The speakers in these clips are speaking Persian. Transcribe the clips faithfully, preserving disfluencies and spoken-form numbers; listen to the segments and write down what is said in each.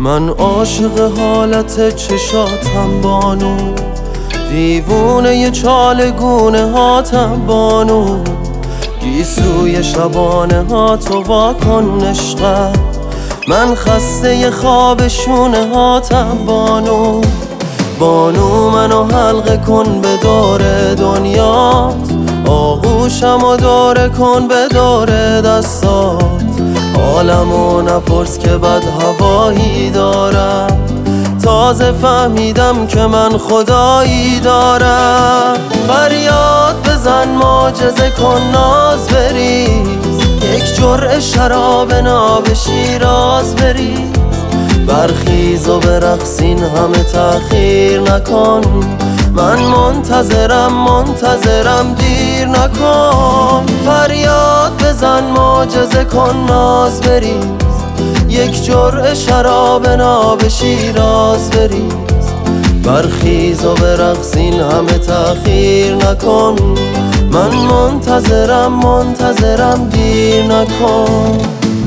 من عاشق حالت چشاتم بانو، دیوونه ی چالگونه هاتم بانو، گیسوی شبانه هاتو واکن عشقم، من خسته ی خواب شونه هاتم بانو. بانو منو حلقه کن به دور دنیات، آغوشم و دوره کن به دور دستات، حالمو نپرس که بد هوایی دارم، تازه فهمیدم که من خدایی دارم. فریاد بزن معجزه کن ناز بریز، یک جرعه شراب ناب شیراز بریز، برخیز و برقصین همه تأخیر نکن، من منتظرم منتظرم دیر نکن. فریاد بزن معجزه کن ناز بریز، یک جرعه شراب ناب شیراز بریز، برخیز و برقصین همه تأخیر نکن، من منتظرم منتظرم دیر نکن.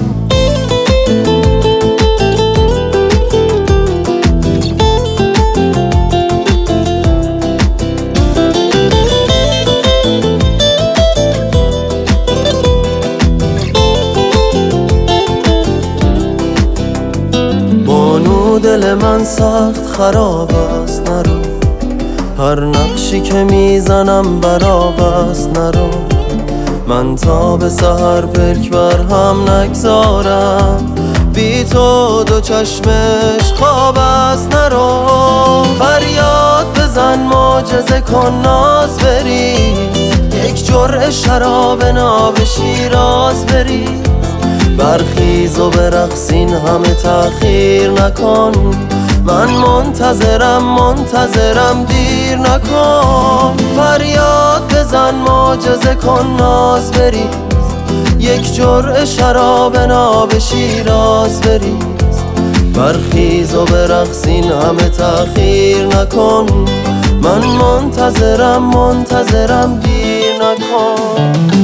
دل من سخت خراب است نرو، هر نقشی که میزنم براب است نرو، من تا به سحر پلک بر هم نگذارم، بی تو دو چشمش خواب است نرو. فریاد بزن معجزه کن ناز بریز، یک جرعه شراب ناب شیراز بریز، برخیز و برقصین همه تأخیر نکن، من منتظرم منتظرم دیر نکن. فریاد بزن معجزه کن ناز بریز، یک جرعه شراب ناب شیراز بریز، برخیز و برقصین همه تأخیر نکن، من منتظرم منتظرم دیر نکن.